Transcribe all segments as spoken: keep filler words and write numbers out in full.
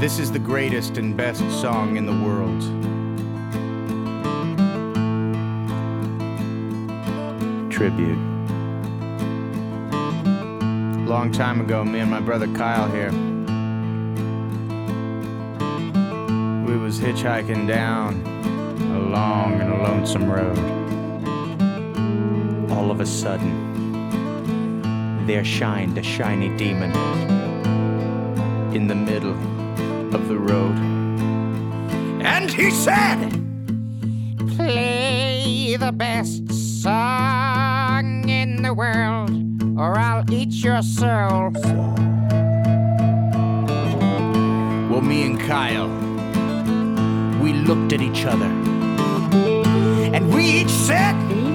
This is the greatest and best song in the world. Tribute. Long time ago, me and my brother Kyle here, we was hitchhiking down a long and a lonesome road. All of a sudden, there shined a shiny demon in the middle of the road. And he said, "Play the best song in the world, or I'll eat your soul." Well, me and Kyle, we looked at each other, and we each said,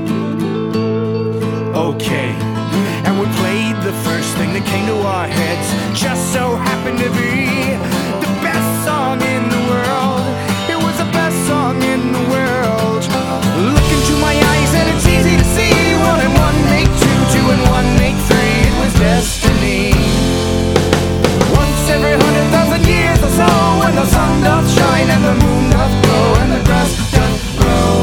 "Okay." And we played the first thing that came to our heads. Just so happened to be the best song in the world. It was the best song in the world. Look into my eyes and it's easy to see. One and one make two, two and one make three. It was destiny. Once every hundred thousand years or so, when the sun doth shine and the moon doth glow and the grass doth grow.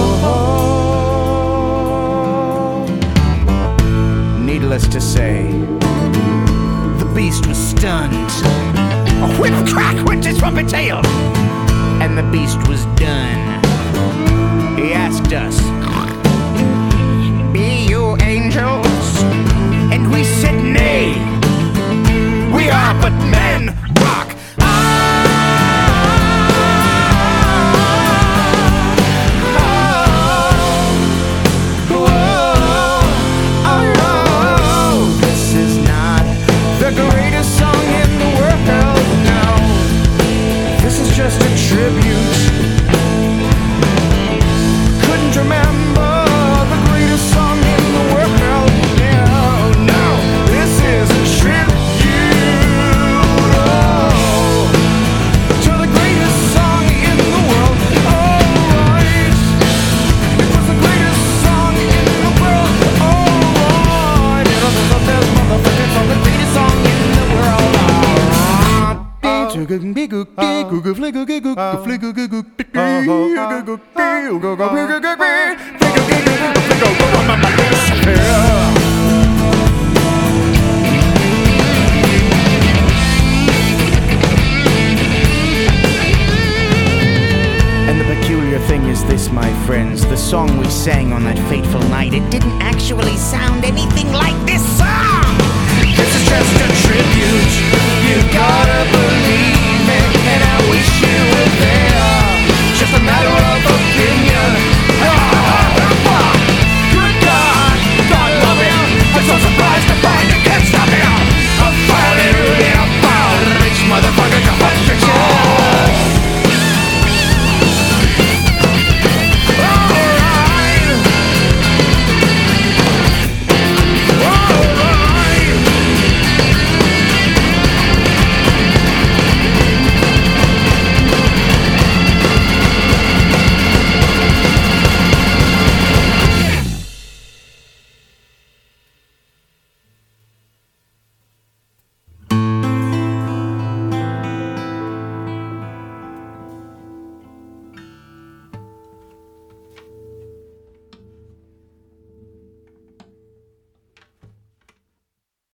Needless to say, the beast was stunned. A whip crack went his trumpet tail, and the beast was done. He asked us, "Be you angels?" And we said, "Nay, we are but men." Rock. Just a tribute. Couldn't remember the greatest song in the world. No, no, this is a tribute oh, to the greatest song in the world. Alright, it was the greatest song in the world. Alright, it was the best motherfucking song, the greatest song in the world. And the peculiar thing is this, my friends, the song we sang on that fateful night, it didn't actually sound anything like this song. This is just a tribute, you gotta believe.